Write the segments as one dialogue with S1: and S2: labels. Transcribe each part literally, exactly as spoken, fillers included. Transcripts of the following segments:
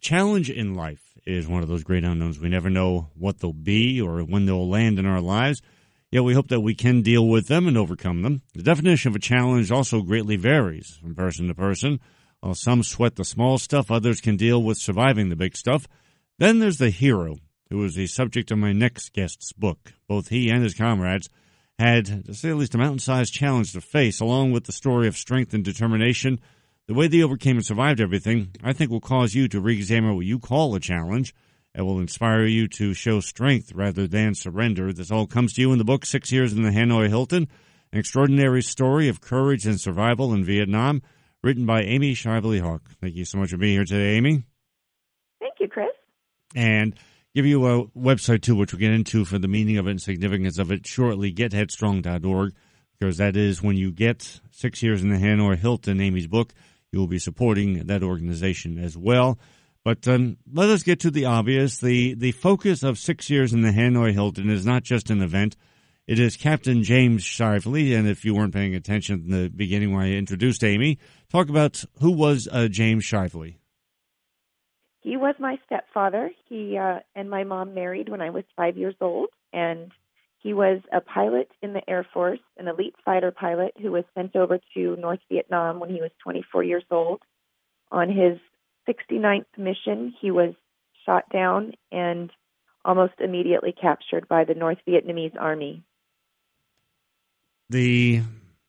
S1: Challenge in life is one of those great unknowns. We never know what they'll be or when they'll land in our lives, yet we hope that we can deal with them and overcome them. The definition of a challenge also greatly varies from person to person. While some sweat the small stuff, others can deal with surviving the big stuff. Then there's the hero, who is the subject of my next guest's book. Both he and his comrades had, to say at least, a mountain-sized challenge to face, along with the story of strength and determination. The way they overcame and survived everything, I think, will cause you to re-examine what you call a challenge. It will inspire you to show strength rather than surrender. This all comes to you in the book, Six Years in the Hanoi Hilton, an extraordinary story of courage and survival in Vietnam, written by Amy Shively Hawk. Thank you so much for being here today, Amy.
S2: Thank you, Chris.
S1: And give you a website, too, which we'll get into for the meaning of it and significance of it shortly, get headstrong dot org, because that is when you get Six Years in the Hanoi Hilton, Amy's book, you will be supporting that organization as well. But um, let us get to the obvious. The, the focus of Six Years in the Hanoi Hilton is not just an event. It is Captain James Shively, and if you weren't paying attention in the beginning when I introduced Amy, talk about who was uh, James Shively.
S2: He was my stepfather. He uh, and my mom married when I was five years old, and he was a pilot in the Air Force, an elite fighter pilot who was sent over to North Vietnam when he was twenty-four years old. On his sixty-ninth mission, he was shot down and almost immediately captured by the North Vietnamese Army.
S1: The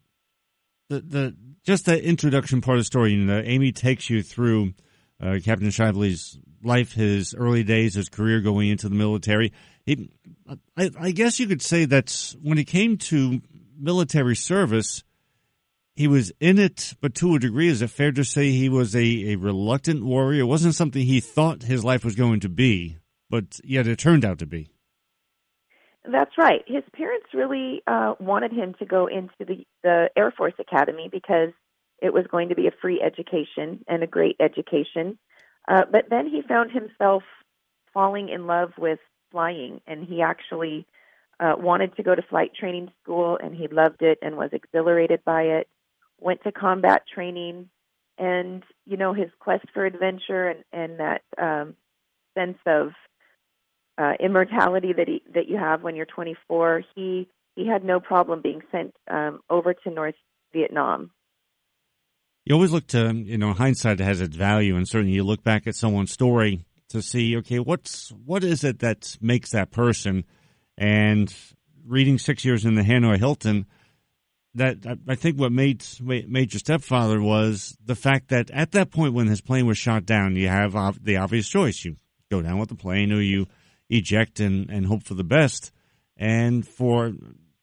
S1: the the just the introduction part of the story, you know, Amy takes you through Uh, Captain Shively's life, his early days, his career going into the military. He, I, I guess you could say that when it came to military service, he was in it, but to a degree, is it fair to say he was a, a reluctant warrior? It wasn't something he thought his life was going to be, but yet it turned out to be.
S2: That's right. His parents really uh, wanted him to go into the, the Air Force Academy because it was going to be a free education and a great education. Uh, but then he found himself falling in love with flying, and he actually uh, wanted to go to flight training school, and he loved it and was exhilarated by it, went to combat training, and, you know, his quest for adventure and, and that um, sense of uh, immortality that he, that you have when you're twenty-four, he, he had no problem being sent um, over to North Vietnam.
S1: You always look to, you know, hindsight has its value, and certainly you look back at someone's story to see, okay, what's what is it that makes that person? And reading Six Years in the Hanoi Hilton, that I think what made made your stepfather was the fact that at that point when his plane was shot down, you have the obvious choice: you go down with the plane, or you eject and, and hope for the best. And for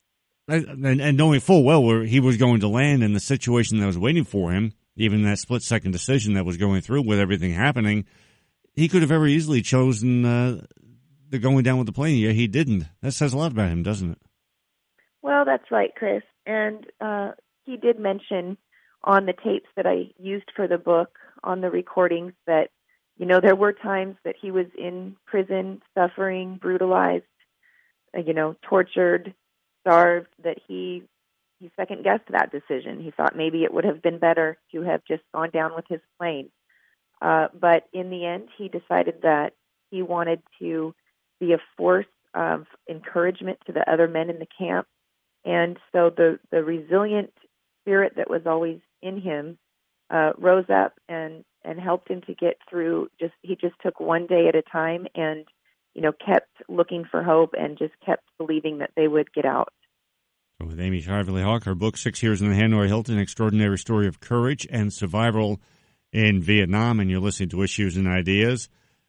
S1: And, and knowing full well where he was going to land and the situation that was waiting for him, even that split-second decision that was going through with everything happening, he could have very easily chosen uh, the going down with the plane. Yeah, he didn't. That says a lot about him, doesn't it?
S2: Well, that's right, Chris. And uh, he did mention on the tapes that I used for the book, on the recordings, that, you know, there were times that he was in prison, suffering, brutalized, uh, you know, tortured, starved, that he he second-guessed that decision. He thought maybe it would have been better to have just gone down with his plane. Uh, but in the end, he decided that he wanted to be a force of encouragement to the other men in the camp. And so the, the resilient spirit that was always in him uh, rose up and, and helped him to get through. Just He just took one day at a time and, you know, kept looking for hope and just kept believing that they would get out.
S1: With Amy Shively Hawk, her book, Six Years in the Hanoi Hilton, an extraordinary story of courage and survival in Vietnam, and you're listening to Issues and Ideas.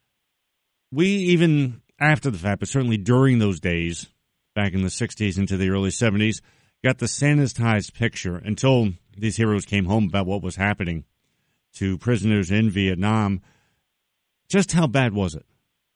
S1: We, even after the fact, but certainly during those days, back in the sixties into the early seventies, got the sanitized picture until these heroes came home about what was happening to prisoners in Vietnam. Just how bad was it?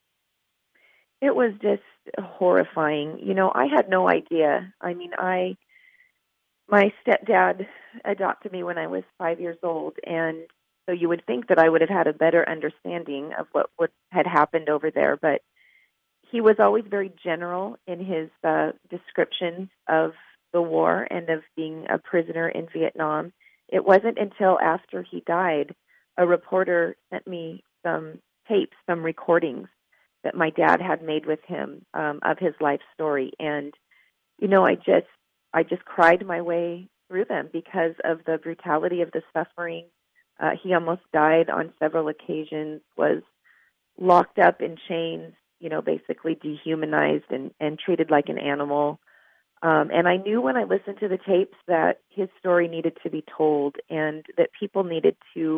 S2: It was just horrifying. You know, I had no idea. I mean, I, my stepdad adopted me when I was five years old, and so you would think that I would have had a better understanding of what, what had happened over there, but he was always very general in his uh, descriptions of the war and of being a prisoner in Vietnam. It wasn't until after he died, a reporter sent me some tapes, some recordings that my dad had made with him um, of his life story. And, you know, I just, I just cried my way through them because of the brutality of the suffering. Uh, he almost died on several occasions, was locked up in chains, you know, basically dehumanized and, and treated like an animal. Um, and I knew when I listened to the tapes that his story needed to be told and that people needed to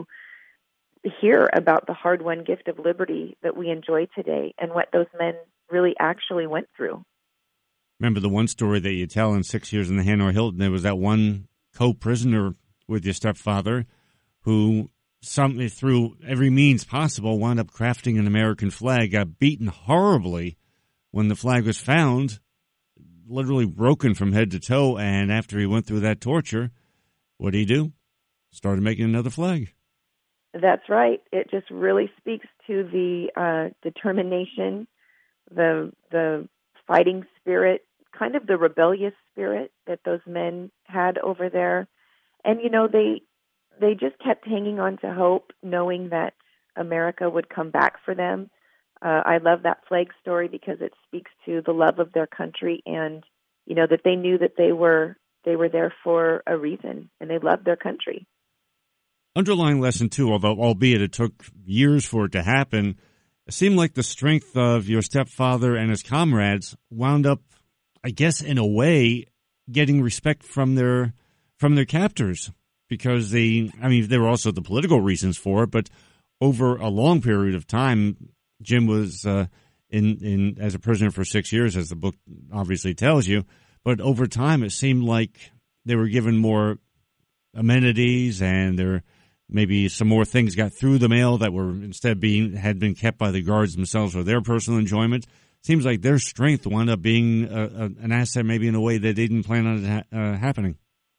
S2: hear about the hard-won gift of liberty that we enjoy today and what those men really actually went through.
S1: Remember the one story that you tell in Six Years in the Hanoi Hilton, there was that one co-prisoner with your stepfather who, some through every means possible, wound up crafting an American flag, got beaten horribly when the flag was found, literally broken from head to toe, and after he went through that torture, what did he do? Started making another flag.
S2: That's right. It just really speaks to the uh, determination, the the fighting spirit, kind of the rebellious spirit that those men had over there. And, you know, they they just kept hanging on to hope, knowing that America would come back for them. Uh, I love that flag story because it speaks to the love of their country and, you know, that they knew that they were they were there for a reason and they loved their country.
S1: Underlying lesson, too, although albeit it took years for it to happen, it seemed like the strength of your stepfather and his comrades wound up, I guess, in a way, getting respect from their from their captors because they, I mean, there were also the political reasons for it, but over a long period of time, Jim was uh, in in as a prisoner for six years, as the book obviously tells you. But over time, it seemed like they were given more amenities, and there maybe some more things got through the mail that were instead being had been kept by the guards themselves for their personal enjoyment. Seems like their strength wound up being a, a, an asset, maybe in a way they didn't plan on it ha- uh, happening.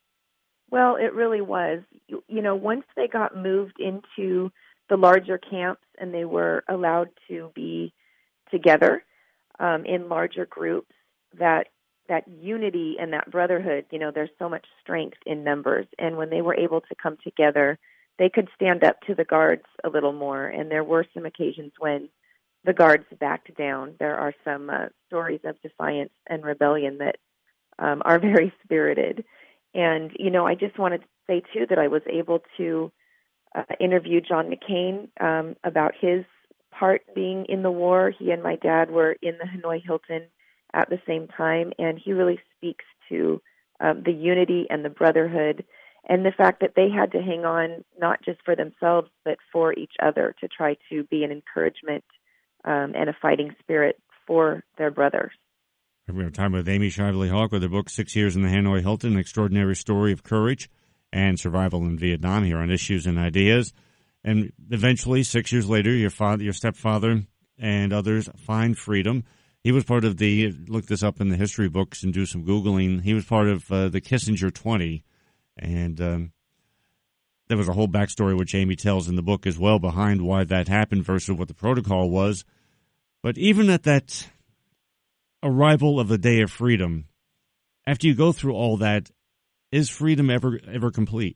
S2: Well, it really was. You, you know, once they got moved into the larger camps and they were allowed to be together um, in larger groups, that that unity and that brotherhood, you know, there's so much strength in numbers. And when they were able to come together, they could stand up to the guards a little more. And there were some occasions when the guards backed down. There are some uh, stories of defiance and rebellion that um, are very spirited. And, you know, I just wanted to say, too, that I was able to uh, interview John McCain um, about his part being in the war. He and my dad were in the Hanoi Hilton at the same time, and he really speaks to um, the unity and the brotherhood and the fact that they had to hang on not just for themselves but for each other to try to be an encouragement um, and a fighting spirit for their brothers.
S1: We're talking with Amy Shively Hawk with her book, Six Years in the Hanoi Hilton, An Extraordinary Story of Courage and Survival in Vietnam, here on Issues and Ideas. And eventually, six years later, your father, your stepfather and others find freedom. He was part of the, look this up in the history books and do some Googling, he was part of uh, the Kissinger twenty. And um, there was a whole backstory which Amy tells in the book as well behind why that happened versus what the protocol was. But even at that arrival of the Day of Freedom, after you go through all that, is freedom ever ever complete?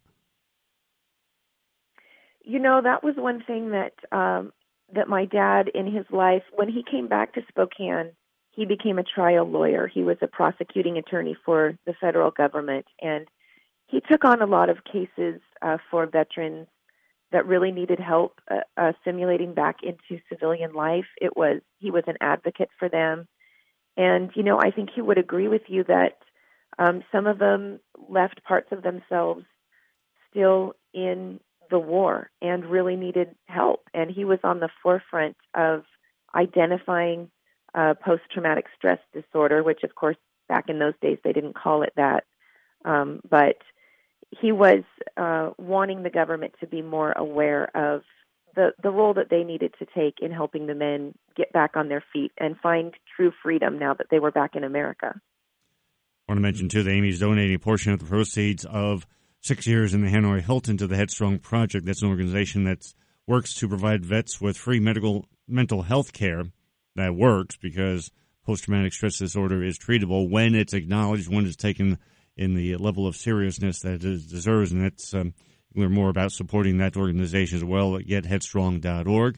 S2: You know, that was one thing that um, that my dad in his life, when he came back to Spokane, he became a trial lawyer. He was a prosecuting attorney for the federal government, and he took on a lot of cases uh, for veterans that really needed help uh, uh, assimilating back into civilian life. It was he was an advocate for them. And, you know, I think he would agree with you that um, some of them left parts of themselves still in the war and really needed help. And he was on the forefront of identifying uh, post-traumatic stress disorder, which, of course, back in those days, they didn't call it that. Um, but he was uh, wanting the government to be more aware of the, the role that they needed to take in helping the men get back on their feet and find true freedom now that they were back in America.
S1: I want to mention, too, that Amy's donating a portion of the proceeds of Six Years in the Hanoi Hilton to the Headstrong Project. That's an organization that works to provide vets with free medical mental health care that works because post-traumatic stress disorder is treatable when it's acknowledged, when it's taken in the level of seriousness that it deserves. And that's um, learn more about supporting that organization as well at get headstrong dot org.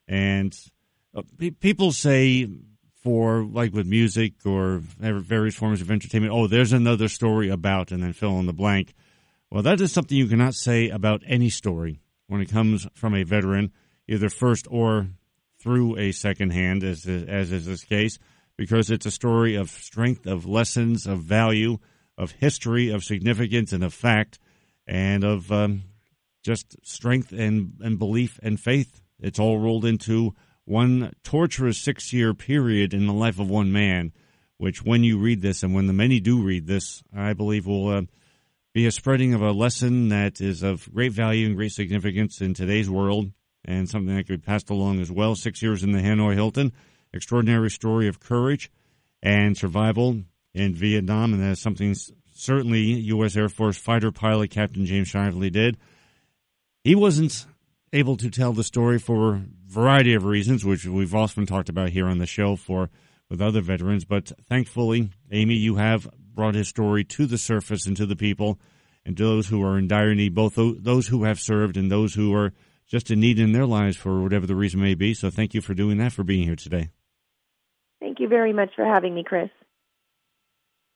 S1: And uh, pe- people say, for like with music or various forms of entertainment, oh, there's another story about, and then fill in the blank. Well, that is something you cannot say about any story when it comes from a veteran, either first or through a second hand, as, as is this case, because it's a story of strength, of lessons, of value, of history, of significance, and of fact, and of um, just strength and, and belief and faith. It's all rolled into one torturous six-year period in the life of one man, which when you read this, and when the many do read this, I believe will uh, be a spreading of a lesson that is of great value and great significance in today's world, and something that could be passed along as well. Six years in the Hanoi Hilton, extraordinary story of courage and survival in Vietnam, and that's something certainly U S Air Force fighter pilot Captain James Shively did. He wasn't able to tell the story for a variety of reasons, which we've often talked about here on the show for with other veterans, but thankfully, Amy, you have brought his story to the surface and to the people and to those who are in dire need, both those who have served and those who are just in need in their lives for whatever the reason may be. So thank you for doing that, for being here today.
S2: Thank you very much for having me, Chris.